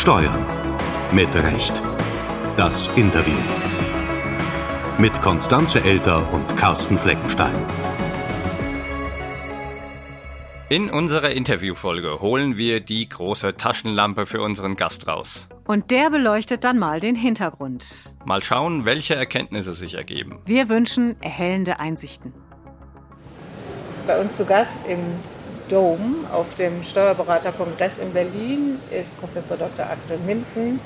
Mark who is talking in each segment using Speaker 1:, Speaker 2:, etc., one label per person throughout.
Speaker 1: Steuern. Mit Recht. Das Interview. Mit Constanze Elter und Carsten Fleckenstein.
Speaker 2: In unserer Interviewfolge holen wir die große Taschenlampe für unseren Gast raus.
Speaker 3: Und der beleuchtet dann mal den Hintergrund.
Speaker 2: Mal schauen, welche Erkenntnisse sich ergeben.
Speaker 3: Wir wünschen erhellende Einsichten.
Speaker 4: Bei uns zu Gast im Dome auf dem Steuerberaterkongress in Berlin ist Professor Dr. Axel Minden,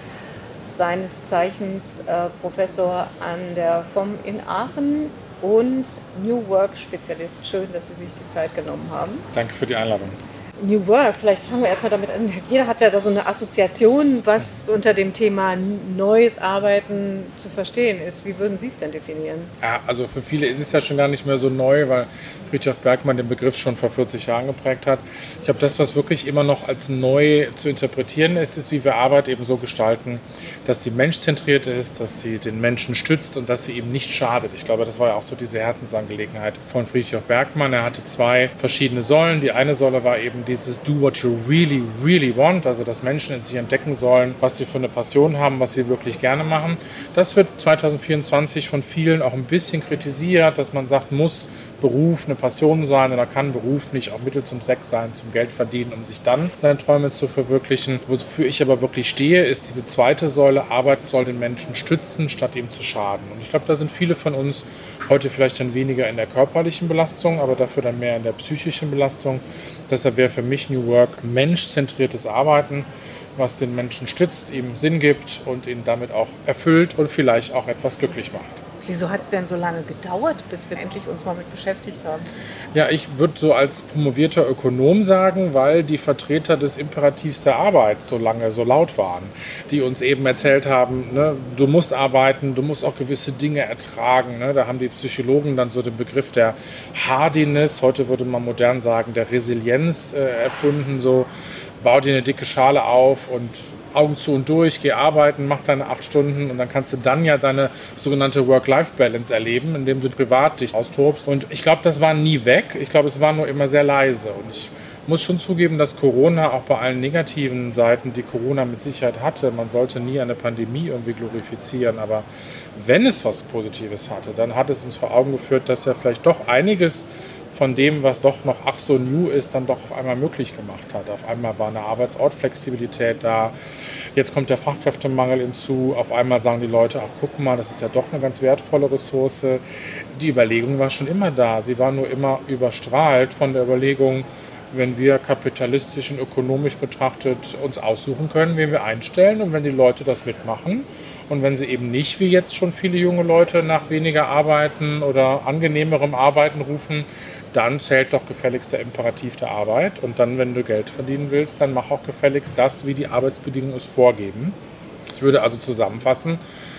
Speaker 4: seines Zeichens Professor an der FOM in Aachen und New Work-Spezialist. Schön, dass Sie sich die Zeit genommen haben.
Speaker 5: Danke für die Einladung.
Speaker 4: New Work, vielleicht fangen wir erstmal damit an. Jeder hat ja da so eine Assoziation, was unter dem Thema neues Arbeiten zu verstehen ist. Wie würden Sie es denn definieren?
Speaker 5: Ja, also für viele ist es ja schon gar nicht mehr so neu, weil Fridtjof Bergmann den Begriff schon vor 40 Jahren geprägt hat. Ich glaube, das, was wirklich immer noch als neu zu interpretieren ist, ist, wie wir Arbeit eben so gestalten, dass sie menschzentriert ist, dass sie den Menschen stützt und dass sie eben nicht schadet. Ich glaube, das war ja auch so diese Herzensangelegenheit von Fridtjof Bergmann. Er hatte zwei verschiedene Säulen. Die eine Säule war eben dieses Do what you really, really want, also dass Menschen in sich entdecken sollen, was sie für eine Passion haben, was sie wirklich gerne machen. Das wird 2024 von vielen auch ein bisschen kritisiert, dass man sagt, muss Beruf eine Passion sein oder kann Beruf nicht auch Mittel zum Zweck sein, zum Geld verdienen, um sich dann seine Träume zu verwirklichen. Wofür ich aber wirklich stehe, ist diese zweite Säule, Arbeit soll den Menschen stützen, statt ihm zu schaden. Und ich glaube, da sind viele von uns heute vielleicht dann weniger in der körperlichen Belastung, aber dafür dann mehr in der psychischen Belastung. Deshalb wäre für mich New Work menschzentriertes Arbeiten, was den Menschen stützt, ihm Sinn gibt und ihn damit auch erfüllt und vielleicht auch etwas glücklich macht.
Speaker 4: Wieso hat es denn so lange gedauert, bis wir endlich uns mal mit beschäftigt haben?
Speaker 5: Ja, ich würde so als promovierter Ökonom sagen, weil die Vertreter des Imperativs der Arbeit so lange so laut waren, die uns eben erzählt haben, ne, du musst arbeiten, du musst auch gewisse Dinge ertragen. Ne? Da haben die Psychologen dann so den Begriff der Hardiness, heute würde man modern sagen, der Resilienz erfunden, so bau dir eine dicke Schale auf und Augen zu und durch, geh arbeiten, mach deine 8 Stunden und dann kannst du dann ja deine sogenannte Work-Life-Balance erleben, indem du privat dich austobst. Und ich glaube, das war nie weg. Ich glaube, es war nur immer sehr leise. Und ich muss schon zugeben, dass Corona auch bei allen negativen Seiten, die Corona mit Sicherheit hatte, man sollte nie eine Pandemie irgendwie glorifizieren, aber wenn es was Positives hatte, dann hat es uns vor Augen geführt, dass ja vielleicht doch einiges von dem, was doch noch ach so new ist, dann doch auf einmal möglich gemacht hat. Auf einmal war eine Arbeitsortflexibilität da. Jetzt kommt der Fachkräftemangel hinzu. Auf einmal sagen die Leute, ach guck mal, das ist ja doch eine ganz wertvolle Ressource. Die Überlegung war schon immer da. Sie war nur immer überstrahlt von der Überlegung, wenn wir kapitalistisch und ökonomisch betrachtet uns aussuchen können, wen wir einstellen und wenn die Leute das mitmachen und wenn sie eben nicht, wie jetzt schon viele junge Leute, nach weniger Arbeiten oder angenehmerem Arbeiten rufen, dann zählt doch gefälligst der Imperativ der Arbeit und dann, wenn du Geld verdienen willst, dann mach auch gefälligst das, wie die Arbeitsbedingungen es vorgeben. Ich würde also zusammenfassen,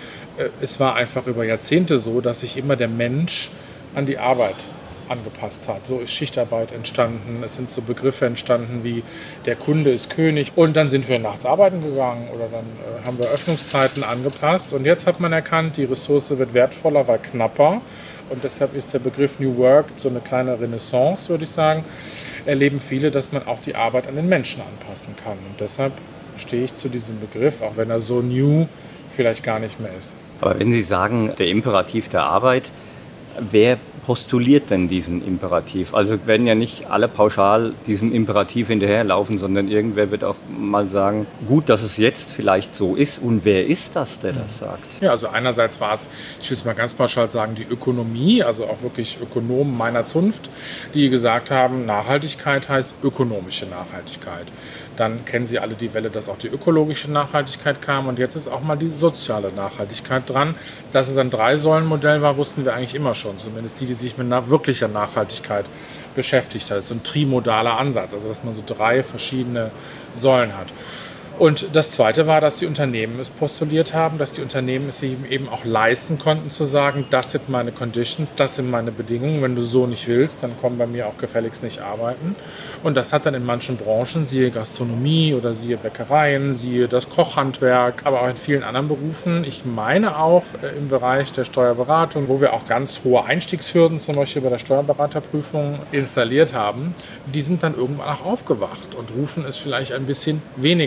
Speaker 5: es war einfach über Jahrzehnte so, dass sich immer der Mensch an die Arbeit angepasst hat. So ist Schichtarbeit entstanden, es sind so Begriffe entstanden wie der Kunde ist König und dann sind wir nachts arbeiten gegangen oder dann haben wir Öffnungszeiten angepasst und jetzt hat man erkannt, die Ressource wird wertvoller, weil knapper und deshalb ist der Begriff New Work so eine kleine Renaissance, würde ich sagen, erleben viele, dass man auch die Arbeit an den Menschen anpassen kann und deshalb stehe ich zu diesem Begriff, auch wenn er so new vielleicht gar nicht mehr ist.
Speaker 2: Aber wenn Sie sagen, der Imperativ der Arbeit, wer postuliert denn diesen Imperativ? Also werden ja nicht alle pauschal diesem Imperativ hinterherlaufen, sondern irgendwer wird auch mal sagen, gut, dass es jetzt vielleicht so ist. Und wer ist das, der das sagt?
Speaker 5: Ja, also einerseits war es, ich will es mal ganz pauschal sagen, die Ökonomie, also auch wirklich Ökonomen meiner Zunft, die gesagt haben, Nachhaltigkeit heißt ökonomische Nachhaltigkeit. Dann kennen Sie alle die Welle, dass auch die ökologische Nachhaltigkeit kam und jetzt ist auch mal die soziale Nachhaltigkeit dran. Dass es ein 3-Säulen-Modell war, wussten wir eigentlich immer schon, zumindest die sich mit wirklicher Nachhaltigkeit beschäftigt hat. Das ist so ein trimodaler Ansatz, also dass man so 3 verschiedene Säulen hat. Und das Zweite war, dass die Unternehmen es postuliert haben, dass die Unternehmen es sich eben auch leisten konnten zu sagen, das sind meine Conditions, das sind meine Bedingungen. Wenn du so nicht willst, dann komm bei mir auch gefälligst nicht arbeiten. Und das hat dann in manchen Branchen, siehe Gastronomie oder siehe Bäckereien, siehe das Kochhandwerk, aber auch in vielen anderen Berufen, ich meine auch im Bereich der Steuerberatung, wo wir auch ganz hohe Einstiegshürden zum Beispiel bei der Steuerberaterprüfung installiert haben, die sind dann irgendwann auch aufgewacht und rufen es vielleicht ein bisschen weniger laut.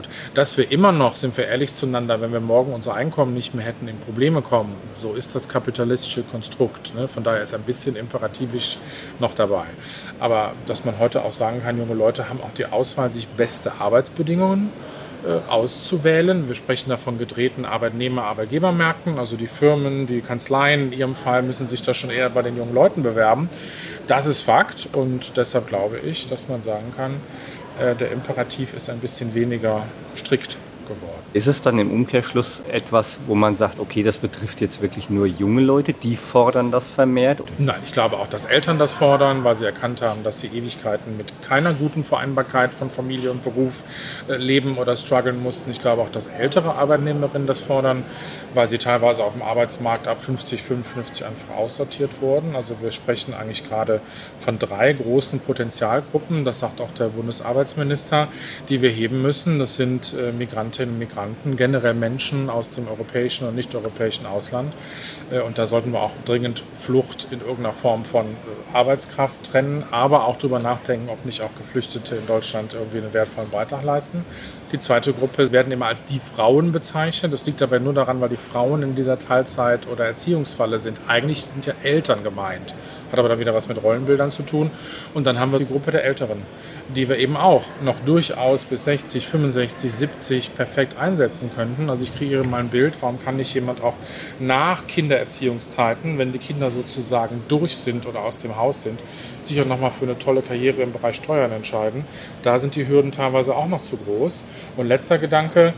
Speaker 5: wird. Dass wir immer noch, sind wir ehrlich zueinander, wenn wir morgen unser Einkommen nicht mehr hätten, in Probleme kommen. So ist das kapitalistische Konstrukt. Ne? Von daher ist ein bisschen imperativisch noch dabei. Aber dass man heute auch sagen kann, junge Leute haben auch die Auswahl, sich beste Arbeitsbedingungen auszuwählen. Wir sprechen da von gedrehten Arbeitnehmer-Arbeitgebermärkten, also die Firmen, die Kanzleien in ihrem Fall müssen sich da schon eher bei den jungen Leuten bewerben. Das ist Fakt und deshalb glaube ich, dass man sagen kann, der Imperativ ist ein bisschen weniger strikt geworden.
Speaker 2: Ist es dann im Umkehrschluss etwas, wo man sagt, okay, das betrifft jetzt wirklich nur junge Leute, die fordern das vermehrt?
Speaker 5: Nein, ich glaube auch, dass Eltern das fordern, weil sie erkannt haben, dass sie Ewigkeiten mit keiner guten Vereinbarkeit von Familie und Beruf leben oder strugglen mussten. Ich glaube auch, dass ältere Arbeitnehmerinnen das fordern, weil sie teilweise auf dem Arbeitsmarkt ab 50, 55 einfach aussortiert wurden. Also wir sprechen eigentlich gerade von 3 großen Potenzialgruppen, das sagt auch der Bundesarbeitsminister, die wir heben müssen. Das sind Migrantinnen und Migranten, generell Menschen aus dem europäischen und nicht-europäischen Ausland. Und da sollten wir auch dringend Flucht in irgendeiner Form von Arbeitskraft trennen, aber auch darüber nachdenken, ob nicht auch Geflüchtete in Deutschland irgendwie einen wertvollen Beitrag leisten. Die zweite Gruppe werden immer als die Frauen bezeichnet. Das liegt dabei nur daran, weil die Frauen in dieser Teilzeit- oder Erziehungsfalle sind. Eigentlich sind ja Eltern gemeint. Hat aber dann wieder was mit Rollenbildern zu tun. Und dann haben wir die Gruppe der Älteren, die wir eben auch noch durchaus bis 60, 65, 70 perfekt einsetzen könnten. Also ich kriege mal ein Bild, warum kann nicht jemand auch nach Kindererziehungszeiten, wenn die Kinder sozusagen durch sind oder aus dem Haus sind, sich auch nochmal für eine tolle Karriere im Bereich Steuern entscheiden. Da sind die Hürden teilweise auch noch zu groß. Und letzter Gedanke,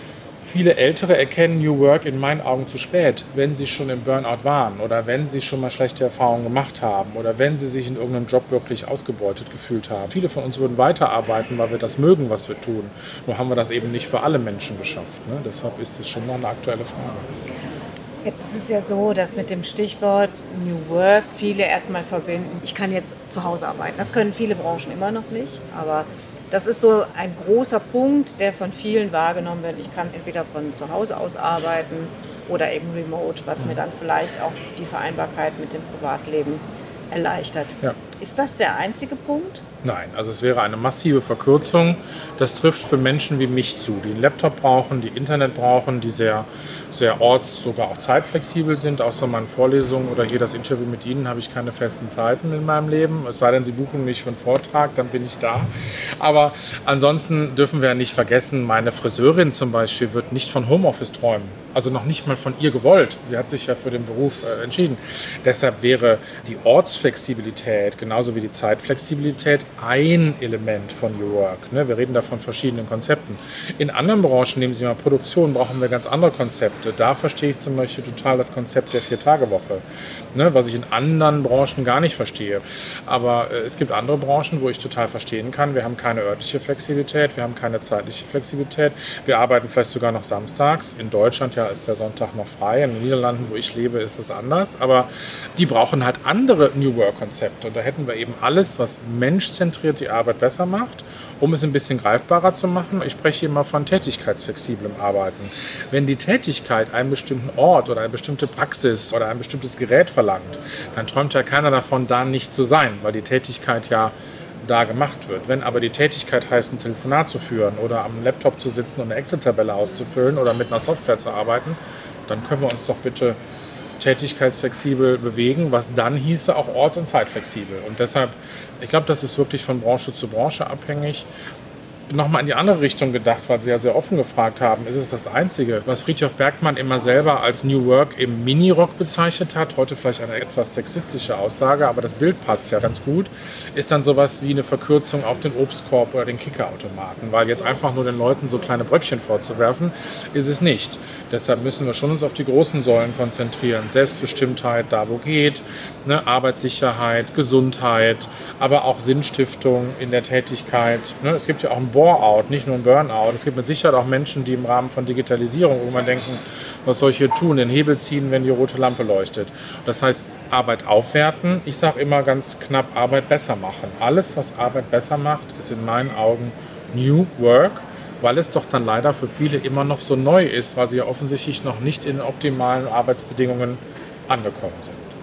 Speaker 5: viele Ältere erkennen New Work in meinen Augen zu spät, wenn sie schon im Burnout waren oder wenn sie schon mal schlechte Erfahrungen gemacht haben oder wenn sie sich in irgendeinem Job wirklich ausgebeutet gefühlt haben. Viele von uns würden weiterarbeiten, weil wir das mögen, was wir tun. Nur haben wir das eben nicht für alle Menschen geschafft. Ne? Deshalb ist es schon noch eine aktuelle Frage.
Speaker 4: Jetzt ist es ja so, dass mit dem Stichwort New Work viele erstmal verbinden, ich kann jetzt zu Hause arbeiten. Das können viele Branchen immer noch nicht, aber das ist so ein großer Punkt, der von vielen wahrgenommen wird. Ich kann entweder von zu Hause aus arbeiten oder eben remote, was mir dann vielleicht auch die Vereinbarkeit mit dem Privatleben erleichtert. Ja. Ist das der einzige Punkt?
Speaker 5: Nein, also es wäre eine massive Verkürzung. Das trifft für Menschen wie mich zu, die einen Laptop brauchen, die Internet brauchen, die sehr, sehr sogar auch zeitflexibel sind. Außer meinen Vorlesungen oder hier das Interview mit Ihnen habe ich keine festen Zeiten in meinem Leben. Es sei denn, Sie buchen mich für einen Vortrag, dann bin ich da. Aber ansonsten dürfen wir ja nicht vergessen, meine Friseurin zum Beispiel wird nicht von Homeoffice träumen. Also noch nicht mal von ihr gewollt. Sie hat sich ja für den Beruf entschieden. Deshalb wäre die Ortsflexibilität genauso wie die Zeitflexibilität ein Element von New Work. Ne? Wir reden da von verschiedenen Konzepten. In anderen Branchen, nehmen Sie mal Produktion, brauchen wir ganz andere Konzepte. Da verstehe ich zum Beispiel total das Konzept der 4-Tage-Woche, ne? Was ich in anderen Branchen gar nicht verstehe. Aber es gibt andere Branchen, wo ich total verstehen kann, wir haben keine örtliche Flexibilität, wir haben keine zeitliche Flexibilität. Wir arbeiten vielleicht sogar noch samstags. In Deutschland ja ist der Sonntag noch frei. In den Niederlanden, wo ich lebe, ist es anders. Aber die brauchen halt andere New Work-Konzepte. Und da hätten wir eben alles, was menschzentriert die Arbeit besser macht, um es ein bisschen greifbarer zu machen. Ich spreche immer von tätigkeitsflexiblem Arbeiten. Wenn die Tätigkeit einen bestimmten Ort oder eine bestimmte Praxis oder ein bestimmtes Gerät verlangt, dann träumt ja keiner davon, da nicht zu sein, weil die Tätigkeit ja da gemacht wird. Wenn aber die Tätigkeit heißt, ein Telefonat zu führen oder am Laptop zu sitzen und eine Excel-Tabelle auszufüllen oder mit einer Software zu arbeiten, dann können wir uns doch bitte tätigkeitsflexibel bewegen, was dann hieße auch orts- und zeitflexibel. Und deshalb, ich glaube, das ist wirklich von Branche zu Branche abhängig. Nochmal in die andere Richtung gedacht, weil Sie ja sehr offen gefragt haben, ist es das Einzige, was Frithjof Bergmann immer selber als New Work im Minirock bezeichnet hat, heute vielleicht eine etwas sexistische Aussage, aber das Bild passt ja ganz gut, ist dann sowas wie eine Verkürzung auf den Obstkorb oder den Kickerautomaten, weil jetzt einfach nur den Leuten so kleine Bröckchen vorzuwerfen, ist es nicht. Deshalb müssen wir schon uns auf die großen Säulen konzentrieren, Selbstbestimmtheit da wo geht, ne, Arbeitssicherheit, Gesundheit, aber auch Sinnstiftung in der Tätigkeit. Ne. Es gibt ja auch ein Bore-out, nicht nur ein Burnout. Es gibt mit Sicherheit auch Menschen, die im Rahmen von Digitalisierung irgendwann denken, was soll ich hier tun, den Hebel ziehen, wenn die rote Lampe leuchtet. Das heißt, Arbeit aufwerten, ich sage immer ganz knapp, Arbeit besser machen. Alles, was Arbeit besser macht, ist in meinen Augen New Work, weil es doch dann leider für viele immer noch so neu ist, weil sie ja offensichtlich noch nicht in optimalen Arbeitsbedingungen angekommen sind.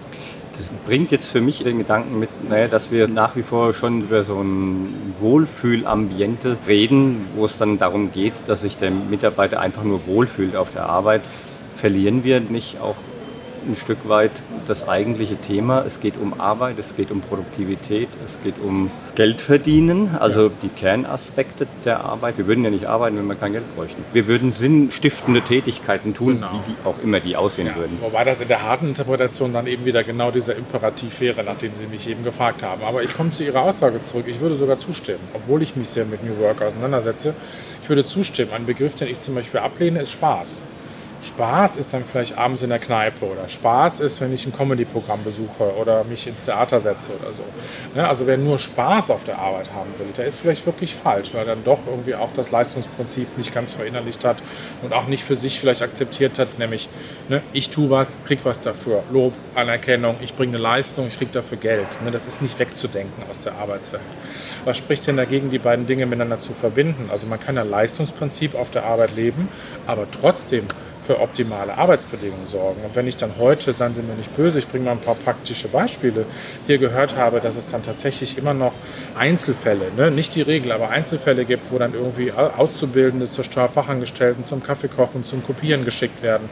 Speaker 2: Das bringt jetzt für mich den Gedanken mit, dass wir nach wie vor schon über so ein Wohlfühlambiente reden, wo es dann darum geht, dass sich der Mitarbeiter einfach nur wohlfühlt auf der Arbeit. Verlieren wir nicht auch ein Stück weit das eigentliche Thema? Es geht um Arbeit, es geht um Produktivität, es geht um Geld verdienen, also die Kernaspekte der Arbeit. Wir würden ja nicht arbeiten, wenn wir kein Geld bräuchten. Wir würden sinnstiftende Tätigkeiten tun, wie die auch immer die aussehen würden.
Speaker 5: Wobei das in der harten Interpretation dann eben wieder genau dieser Imperativ wäre, nachdem Sie mich eben gefragt haben. Aber ich komme zu Ihrer Aussage zurück. Ich würde sogar zustimmen, obwohl ich mich sehr mit New Work auseinandersetze. Ich würde zustimmen. Ein Begriff, den ich zum Beispiel ablehne, ist Spaß. Spaß ist dann vielleicht abends in der Kneipe oder Spaß ist, wenn ich ein Comedy-Programm besuche oder mich ins Theater setze oder so. Also wer nur Spaß auf der Arbeit haben will, der ist vielleicht wirklich falsch, weil dann doch irgendwie auch das Leistungsprinzip nicht ganz verinnerlicht hat und auch nicht für sich vielleicht akzeptiert hat, nämlich ich tue was, krieg was dafür, Lob, Anerkennung, ich bringe eine Leistung, ich krieg dafür Geld. Das ist nicht wegzudenken aus der Arbeitswelt. Was spricht denn dagegen, die beiden Dinge miteinander zu verbinden? Also man kann ein Leistungsprinzip auf der Arbeit leben, aber trotzdem für optimale Arbeitsbedingungen sorgen. Und wenn ich dann heute, seien Sie mir nicht böse, ich bringe mal ein paar praktische Beispiele, hier gehört habe, dass es dann tatsächlich immer noch Einzelfälle, nicht die Regel, aber Einzelfälle gibt, wo dann irgendwie Auszubildende zur Steuerfachangestellten zum Kaffeekochen, zum Kopieren geschickt werden.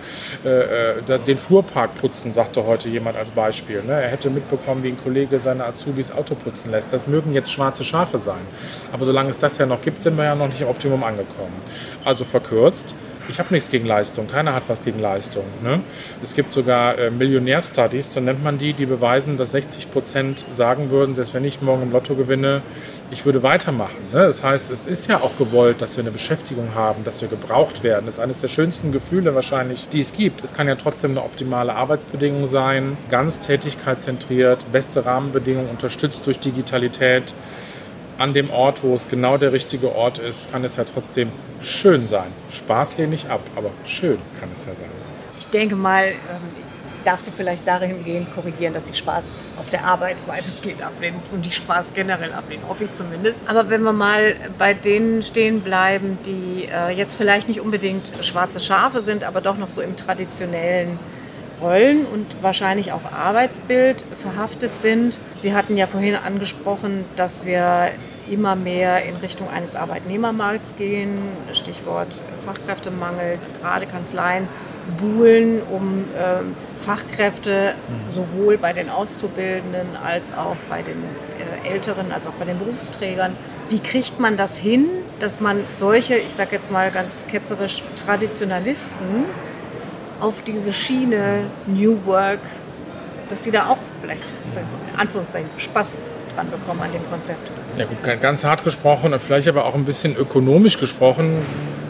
Speaker 5: Den Fuhrpark putzen, sagte heute jemand als Beispiel. Er hätte mitbekommen, wie ein Kollege seine Azubis Auto putzen lässt. Das mögen jetzt schwarze Schafe sein. Aber solange es das ja noch gibt, sind wir ja noch nicht im Optimum angekommen. Also verkürzt, ich habe nichts gegen Leistung, keiner hat was gegen Leistung. Es gibt sogar Millionär-Studies, so nennt man die beweisen, dass 60% sagen würden, selbst wenn ich morgen im Lotto gewinne, ich würde weitermachen. Das heißt, es ist ja auch gewollt, dass wir eine Beschäftigung haben, dass wir gebraucht werden. Das ist eines der schönsten Gefühle wahrscheinlich, die es gibt. Es kann ja trotzdem eine optimale Arbeitsbedingung sein, ganz tätigkeitszentriert, beste Rahmenbedingungen, unterstützt durch Digitalität. An dem Ort, wo es genau der richtige Ort ist, kann es ja trotzdem schön sein. Spaß lehne ich ab, aber schön kann es ja sein.
Speaker 4: Ich denke mal, ich darf Sie vielleicht dahingehend korrigieren, dass Sie Spaß auf der Arbeit weitestgehend ablehnen und die Spaß generell ablehnen, hoffe ich zumindest. Aber wenn wir mal bei denen stehen bleiben, die jetzt vielleicht nicht unbedingt schwarze Schafe sind, aber doch noch so im traditionellen Rollen und wahrscheinlich auch Arbeitsbild verhaftet sind. Sie hatten ja vorhin angesprochen, dass wir immer mehr in Richtung eines Arbeitnehmermarkts gehen. Stichwort Fachkräftemangel. Gerade Kanzleien buhlen um Fachkräfte, sowohl bei den Auszubildenden als auch bei den Älteren, als auch bei den Berufsträgern. Wie kriegt man das hin, dass man solche, ich sage jetzt mal ganz ketzerisch, Traditionalisten auf diese Schiene New Work, dass sie da auch vielleicht, in Anführungszeichen, Spaß dran bekommen an dem Konzept?
Speaker 5: Ja gut, ganz hart gesprochen und vielleicht aber auch ein bisschen ökonomisch gesprochen,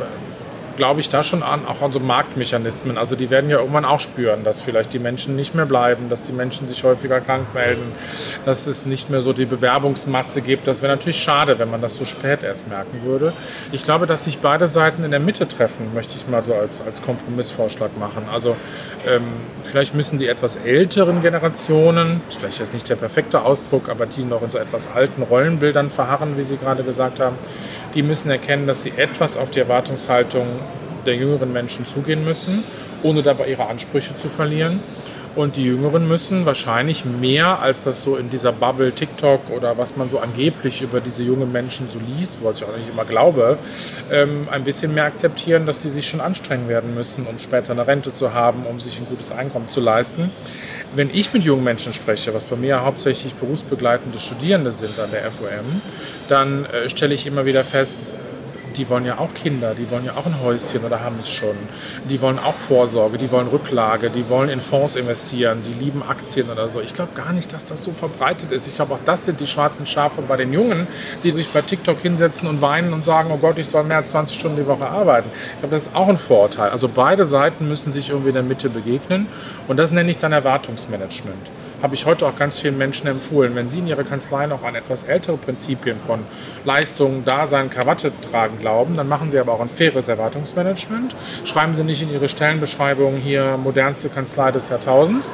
Speaker 5: glaube ich da schon auch an so Marktmechanismen. Also die werden ja irgendwann auch spüren, dass vielleicht die Menschen nicht mehr bleiben, dass die Menschen sich häufiger krank melden, dass es nicht mehr so die Bewerbungsmasse gibt. Das wäre natürlich schade, wenn man das so spät erst merken würde. Ich glaube, dass sich beide Seiten in der Mitte treffen, möchte ich mal so als Kompromissvorschlag machen. Also vielleicht müssen die etwas älteren Generationen, vielleicht ist nicht der perfekte Ausdruck, aber die noch in so etwas alten Rollenbildern verharren, wie Sie gerade gesagt haben, die müssen erkennen, dass sie etwas auf die Erwartungshaltung der jüngeren Menschen zugehen müssen, ohne dabei ihre Ansprüche zu verlieren. Und die Jüngeren müssen wahrscheinlich mehr, als das so in dieser Bubble TikTok oder was man so angeblich über diese jungen Menschen so liest, was ich auch nicht immer glaube, ein bisschen mehr akzeptieren, dass sie sich schon anstrengen werden müssen, um später eine Rente zu haben, um sich ein gutes Einkommen zu leisten. Wenn ich mit jungen Menschen spreche, was bei mir hauptsächlich berufsbegleitende Studierende sind an der FOM, dann stelle ich immer wieder fest, die wollen ja auch Kinder, die wollen ja auch ein Häuschen oder haben es schon. Die wollen auch Vorsorge, die wollen Rücklage, die wollen in Fonds investieren, die lieben Aktien oder so. Ich glaube gar nicht, dass das so verbreitet ist. Ich glaube, auch das sind die schwarzen Schafe bei den Jungen, die sich bei TikTok hinsetzen und weinen und sagen, oh Gott, ich soll mehr als 20 Stunden die Woche arbeiten. Ich glaube, das ist auch ein Vorurteil. Also beide Seiten müssen sich irgendwie in der Mitte begegnen und das nenne ich dann Erwartungsmanagement. Habe ich heute auch ganz vielen Menschen empfohlen. Wenn Sie in Ihrer Kanzlei noch an etwas ältere Prinzipien von Leistung, Dasein, Krawatte tragen glauben, dann machen Sie aber auch ein faires Erwartungsmanagement. Schreiben Sie nicht in Ihre Stellenbeschreibung hier modernste Kanzlei des Jahrtausends,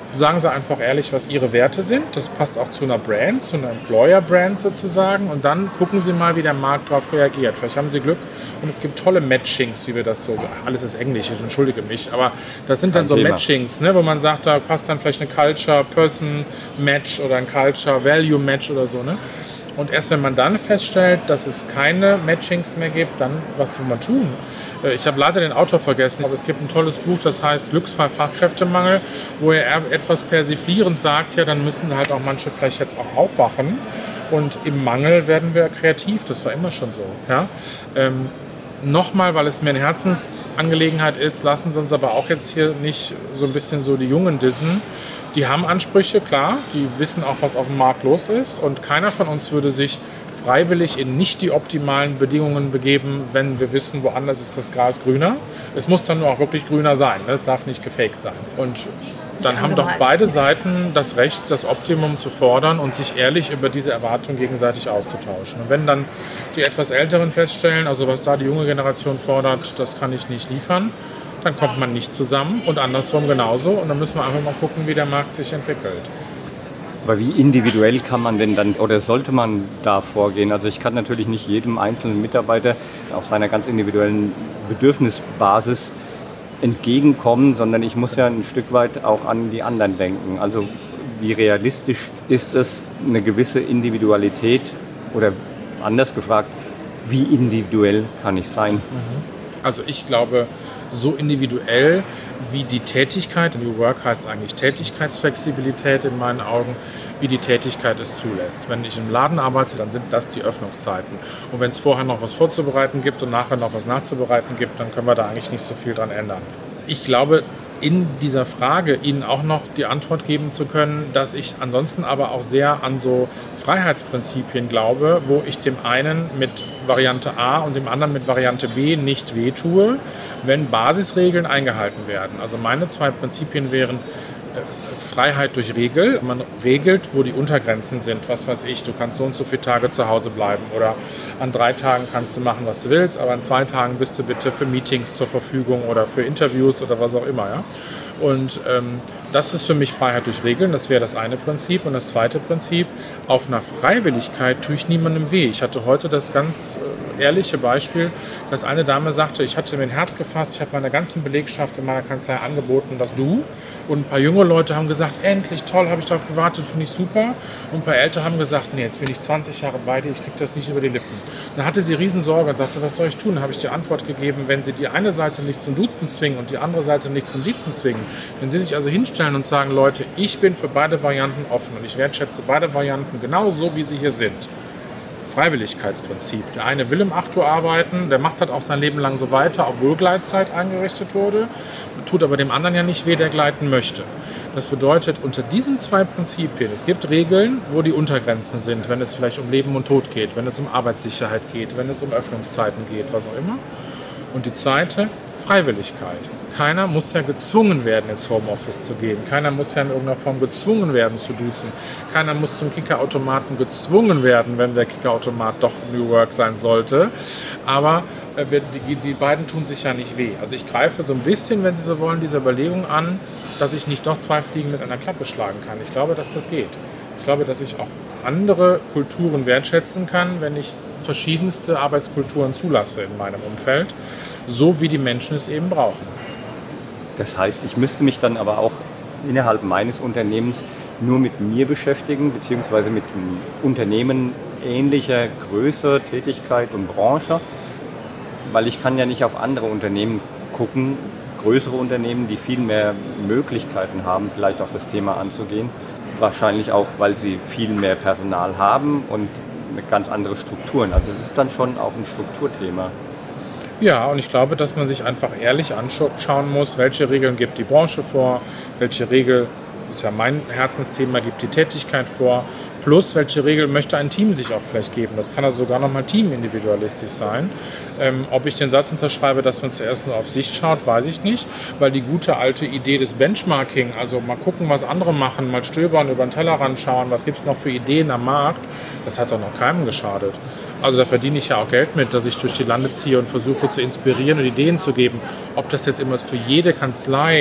Speaker 5: sagen Sie einfach ehrlich, was Ihre Werte sind. Das passt auch zu einer Brand, zu einer Employer-Brand sozusagen. Und dann gucken Sie mal, wie der Markt darauf reagiert. Vielleicht haben Sie Glück und es gibt tolle Matchings, wie wir das so, alles ist Englisch, ich entschuldige mich, aber das sind dann so Matchings, ne, wo man sagt, da passt dann vielleicht eine Culture-Person-Match oder ein Culture-Value-Match oder so. Ne? Und erst wenn man dann feststellt, dass es keine Matchings mehr gibt, dann was will man tun? Ich habe leider den Autor vergessen, aber es gibt ein tolles Buch, das heißt Glücksfall Fachkräftemangel, wo er etwas persiflierend sagt, ja, dann müssen halt auch manche vielleicht jetzt auch aufwachen und im Mangel werden wir kreativ, das war immer schon so. Ja? Nochmal, weil es mir eine Herzensangelegenheit ist, lassen Sie uns aber auch jetzt hier nicht so ein bisschen so die Jungen dissen. Die haben Ansprüche, klar, die wissen auch, was auf dem Markt los ist und keiner von uns würde sich freiwillig in nicht die optimalen Bedingungen begeben, wenn wir wissen, woanders ist das Gras grüner. Es muss dann nur auch wirklich grüner sein, ne? Es darf nicht gefaked sein. Und dann haben doch beide Seiten das Recht, das Optimum zu fordern und sich ehrlich über diese Erwartungen gegenseitig auszutauschen. Und wenn dann die etwas Älteren feststellen, also was da die junge Generation fordert, das kann ich nicht liefern, dann kommt man nicht zusammen und andersrum genauso. Und dann müssen wir einfach mal gucken, wie der Markt sich entwickelt.
Speaker 2: Aber wie individuell kann man denn dann oder sollte man da vorgehen? Also ich kann natürlich nicht jedem einzelnen Mitarbeiter auf seiner ganz individuellen Bedürfnisbasis entgegenkommen, sondern ich muss ja ein Stück weit auch an die anderen denken. Also wie realistisch ist es, eine gewisse Individualität oder anders gefragt, wie individuell kann ich sein?
Speaker 5: Also ich glaube, so individuell wie die Tätigkeit, New Work heißt eigentlich Tätigkeitsflexibilität in meinen Augen, wie die Tätigkeit es zulässt. Wenn ich im Laden arbeite, dann sind das die Öffnungszeiten. Und wenn es vorher noch was vorzubereiten gibt und nachher noch was nachzubereiten gibt, dann können wir da eigentlich nicht so viel dran ändern. Ich glaube, in dieser Frage Ihnen auch noch die Antwort geben zu können, dass ich ansonsten aber auch sehr an so Freiheitsprinzipien glaube, wo ich dem einen mit Variante A und dem anderen mit Variante B nicht wehtue, wenn Basisregeln eingehalten werden. Also meine 2 Prinzipien wären Freiheit durch Regel. Man regelt, wo die Untergrenzen sind. Was weiß ich, du kannst so und so viele Tage zu Hause bleiben oder an 3 Tagen kannst du machen, was du willst, aber an 2 Tagen bist du bitte für Meetings zur Verfügung oder für Interviews oder was auch immer. Ja? Und das ist für mich Freiheit durch Regeln, das wäre das eine Prinzip. Und das zweite Prinzip, auf einer Freiwilligkeit tue ich niemandem weh. Ich hatte heute das ganz ehrliche Beispiel, dass eine Dame sagte, ich hatte mir ein Herz gefasst, ich habe meiner ganzen Belegschaft in meiner Kanzlei angeboten, dass du, und ein paar junge Leute haben gesagt, endlich, toll, habe ich darauf gewartet, finde ich super. Und ein paar Ältere haben gesagt, nee, jetzt bin ich 20 Jahre bei dir, ich kriege das nicht über die Lippen. Dann hatte sie Riesensorge und sagte, was soll ich tun? Dann habe ich die Antwort gegeben, wenn sie die eine Seite nicht zum Duzen zwingen und die andere Seite nicht zum Siezen zwingen, wenn sie sich also hinstellen und sagen, Leute, ich bin für beide Varianten offen und ich wertschätze beide Varianten genauso, wie sie hier sind. Freiwilligkeitsprinzip. Der eine will um 8 Uhr arbeiten, der macht das auch sein Leben lang so weiter, obwohl Gleitzeit eingerichtet wurde, tut aber dem anderen ja nicht weh, der gleiten möchte. Das bedeutet, unter diesen 2 Prinzipien, es gibt Regeln, wo die Untergrenzen sind, wenn es vielleicht um Leben und Tod geht, wenn es um Arbeitssicherheit geht, wenn es um Öffnungszeiten geht, was auch immer. Und die zweite, Freiwilligkeit. Keiner muss ja gezwungen werden, ins Homeoffice zu gehen. Keiner muss ja in irgendeiner Form gezwungen werden zu duzen. Keiner muss zum Kickerautomaten gezwungen werden, wenn der Kickerautomat doch New Work sein sollte. Aber die beiden tun sich ja nicht weh. Also ich greife so ein bisschen, wenn Sie so wollen, diese Überlegung an, dass ich nicht doch 2 Fliegen mit einer Klappe schlagen kann. Ich glaube, dass das geht. Ich glaube, dass ich auch andere Kulturen wertschätzen kann, wenn ich verschiedenste Arbeitskulturen zulasse in meinem Umfeld, so wie die Menschen es eben brauchen.
Speaker 2: Das heißt, ich müsste mich dann aber auch innerhalb meines Unternehmens nur mit mir beschäftigen, beziehungsweise mit einem Unternehmen ähnlicher Größe, Tätigkeit und Branche, weil ich kann ja nicht auf andere Unternehmen gucken, größere Unternehmen, die viel mehr Möglichkeiten haben, vielleicht auch das Thema anzugehen. Wahrscheinlich auch, weil sie viel mehr Personal haben und ganz andere Strukturen. Also es ist dann schon auch ein Strukturthema.
Speaker 5: Ja, und ich glaube, dass man sich einfach ehrlich anschauen muss, welche Regeln gibt die Branche vor, welche Regel, das ist ja mein Herzensthema, gibt die Tätigkeit vor, plus welche Regel möchte ein Team sich auch vielleicht geben. Das kann also sogar nochmal teamindividualistisch sein. Ob ich den Satz unterschreibe, dass man zuerst nur auf sich schaut, weiß ich nicht, weil die gute alte Idee des Benchmarking, also mal gucken, was andere machen, mal stöbern, über den Tellerrand schauen, was gibt es noch für Ideen am Markt, das hat doch noch keinem geschadet. Also da verdiene ich ja auch Geld mit, dass ich durch die Lande ziehe und versuche zu inspirieren und Ideen zu geben. Ob das jetzt immer für jede Kanzlei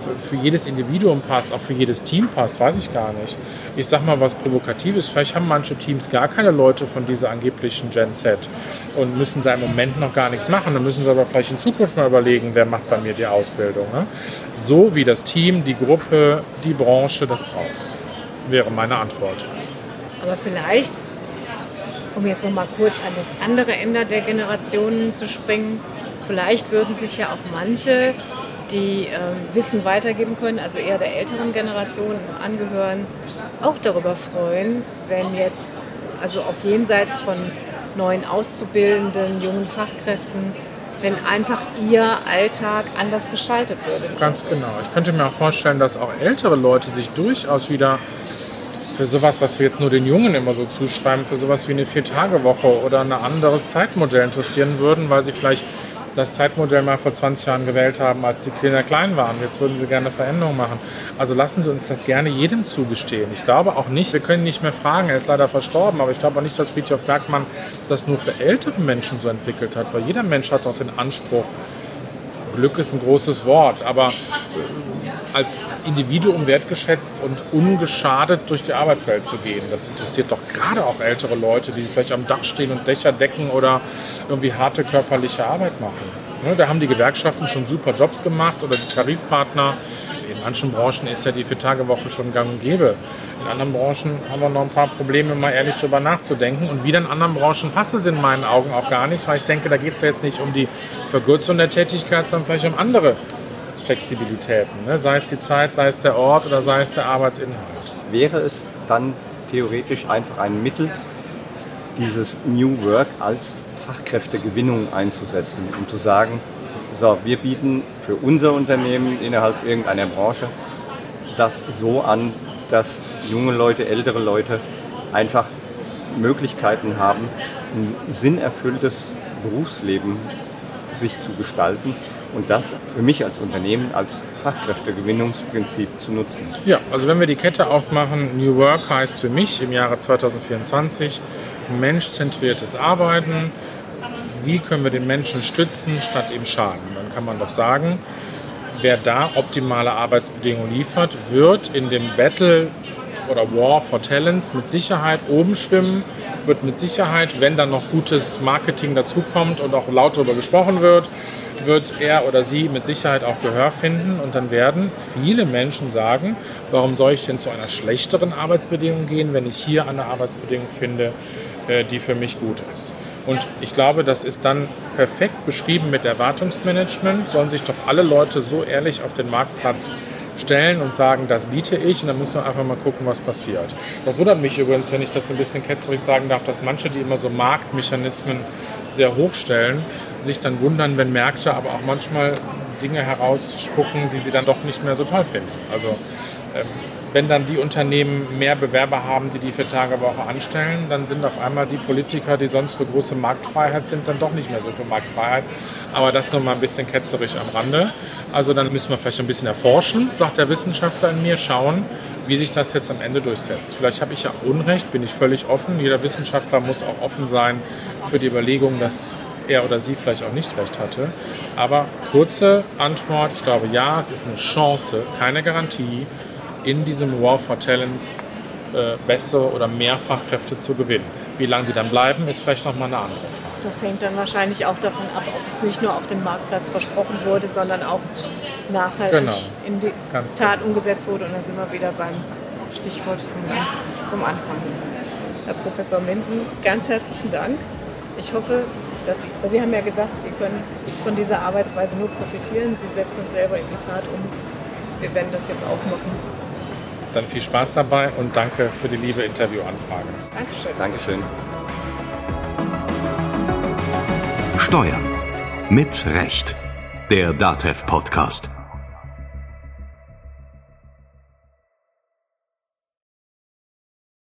Speaker 5: für jedes Individuum passt, auch für jedes Team passt, weiß ich gar nicht. Ich sag mal was Provokatives, vielleicht haben manche Teams gar keine Leute von dieser angeblichen Gen Z und müssen da im Moment noch gar nichts machen. Dann müssen sie aber vielleicht in Zukunft mal überlegen, wer macht bei mir die Ausbildung. Ne? So wie das Team, die Gruppe, die Branche das braucht, wäre meine Antwort.
Speaker 4: Aber vielleicht, um jetzt noch mal kurz an das andere Ende der Generationen zu springen, vielleicht würden sich ja auch manche, die Wissen weitergeben können, also eher der älteren Generation angehören, auch darüber freuen, wenn jetzt, also auch jenseits von neuen Auszubildenden, jungen Fachkräften, wenn einfach ihr Alltag anders gestaltet würde.
Speaker 5: Ganz genau. Ich könnte mir auch vorstellen, dass auch ältere Leute sich durchaus wieder für sowas, was wir jetzt nur den Jungen immer so zuschreiben, für sowas wie eine 4-Tage-Woche oder ein anderes Zeitmodell interessieren würden, weil sie vielleicht das Zeitmodell mal vor 20 Jahren gewählt haben, als die Kinder klein waren. Jetzt würden sie gerne Veränderungen machen. Also lassen Sie uns das gerne jedem zugestehen. Ich glaube auch nicht, wir können nicht mehr fragen, er ist leider verstorben, aber ich glaube auch nicht, dass Fridtjof Bergmann das nur für ältere Menschen so entwickelt hat, weil jeder Mensch hat doch den Anspruch, Glück ist ein großes Wort, aber als Individuum wertgeschätzt und ungeschadet durch die Arbeitswelt zu gehen. Das interessiert doch gerade auch ältere Leute, die vielleicht am Dach stehen und Dächer decken oder irgendwie harte körperliche Arbeit machen. Da haben die Gewerkschaften schon super Jobs gemacht oder die Tarifpartner. In manchen Branchen ist ja die 4-Tage-Woche schon gang und gäbe. In anderen Branchen haben wir noch ein paar Probleme, mal ehrlich drüber nachzudenken. Und wieder in anderen Branchen passt es in meinen Augen auch gar nicht, weil ich denke, da geht es ja jetzt nicht um die Verkürzung der Tätigkeit, sondern vielleicht um andere Flexibilitäten, ne? Sei es die Zeit, sei es der Ort oder sei es der Arbeitsinhalt.
Speaker 2: Wäre es dann theoretisch einfach ein Mittel, dieses New Work als Fachkräftegewinnung einzusetzen, um zu sagen, so, wir bieten für unser Unternehmen innerhalb irgendeiner Branche das so an, dass junge Leute, ältere Leute einfach Möglichkeiten haben, ein sinnerfülltes Berufsleben sich zu gestalten und das für mich als Unternehmen als Fachkräftegewinnungsprinzip zu nutzen.
Speaker 5: Ja, also wenn wir die Kette aufmachen, New Work heißt für mich im Jahre 2024 menschzentriertes Arbeiten. Wie können wir den Menschen stützen, statt ihm schaden? Dann kann man doch sagen, wer da optimale Arbeitsbedingungen liefert, wird in dem Battle oder War for Talents mit Sicherheit oben schwimmen, wird mit Sicherheit, wenn dann noch gutes Marketing dazukommt und auch laut darüber gesprochen wird er oder sie mit Sicherheit auch Gehör finden und dann werden viele Menschen sagen, warum soll ich denn zu einer schlechteren Arbeitsbedingung gehen, wenn ich hier eine Arbeitsbedingung finde, die für mich gut ist. Und ich glaube, das ist dann perfekt beschrieben mit Erwartungsmanagement, sollen sich doch alle Leute so ehrlich auf den Marktplatz stellen und sagen, das biete ich und dann müssen wir einfach mal gucken, was passiert. Das wundert mich übrigens, wenn ich das ein bisschen ketzerig sagen darf, dass manche, die immer so Marktmechanismen sehr hoch stellen, sich dann wundern, wenn Märkte aber auch manchmal Dinge herausspucken, die sie dann doch nicht mehr so toll finden. Also wenn dann die Unternehmen mehr Bewerber haben, die 4-Tage-Woche anstellen, dann sind auf einmal die Politiker, die sonst für große Marktfreiheit sind, dann doch nicht mehr so für Marktfreiheit. Aber das nur mal ein bisschen ketzerig am Rande. Also dann müssen wir vielleicht ein bisschen erforschen, sagt der Wissenschaftler in mir, schauen, wie sich das jetzt am Ende durchsetzt. Vielleicht habe ich ja Unrecht, bin ich völlig offen. Jeder Wissenschaftler muss auch offen sein für die Überlegung, dass er oder sie vielleicht auch nicht recht hatte. Aber kurze Antwort, ich glaube ja, es ist eine Chance, keine Garantie, in diesem War for Talents bessere oder mehr Fachkräfte zu gewinnen. Wie lange die dann bleiben, ist vielleicht nochmal eine andere Frage.
Speaker 4: Das hängt dann wahrscheinlich auch davon ab, ob es nicht nur auf dem Marktplatz versprochen wurde, sondern auch nachhaltig in die Tat umgesetzt wurde. Und dann sind wir wieder beim Stichwort vom Anfang. Herr Professor Minden, ganz herzlichen Dank. Ich hoffe, dass Sie haben ja gesagt, Sie können von dieser Arbeitsweise nur profitieren. Sie setzen es selber in die Tat um. Wir werden das jetzt auch machen.
Speaker 5: Dann viel Spaß dabei und danke für die liebe Interviewanfrage.
Speaker 4: Dankeschön.
Speaker 2: Dankeschön.
Speaker 1: Steuern mit Recht. Der DATEV Podcast.